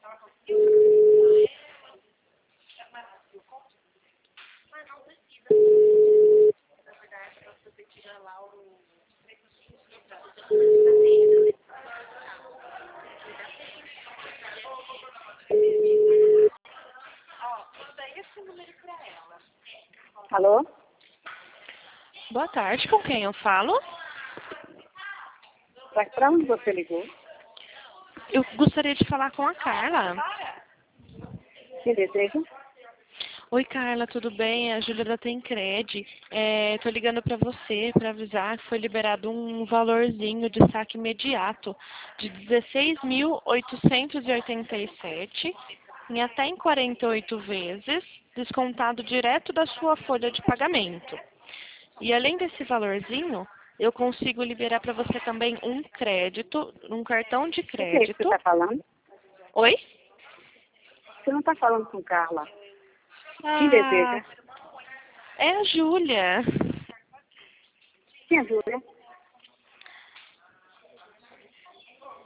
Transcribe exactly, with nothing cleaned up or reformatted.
Alô? Boa tarde, com quem eu falo? Para onde você ligou? Eu gostaria de falar com a Carla. Que deseja? Oi, Carla, tudo bem? A Júlia da Tencred. É, tô ligando para você para avisar que foi liberado um valorzinho de saque imediato de dezesseis mil oitocentos e oitenta e sete em até em quarenta e oito vezes, descontado direto da sua folha de pagamento. E além desse valorzinho, eu consigo liberar para você também um crédito, um cartão de O que é isso que você crédito. está falando? Oi? Você não está falando com Carla. Quem Ah, deseja? é a Júlia. Quem é Júlia?